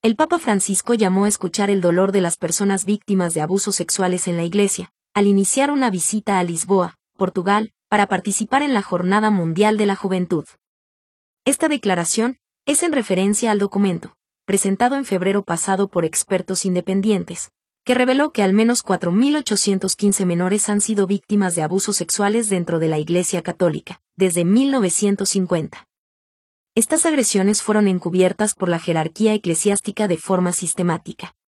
El Papa Francisco llamó a escuchar el dolor de las personas víctimas de abusos sexuales en la Iglesia, al iniciar una visita a Lisboa, Portugal, para participar en la Jornada Mundial de la Juventud. Esta declaración es en referencia al documento, presentado en febrero pasado por expertos independientes, que reveló que al menos 4.815 menores han sido víctimas de abusos sexuales dentro de la Iglesia Católica, desde 1950. Estas agresiones fueron encubiertas por la jerarquía eclesiástica de forma sistemática.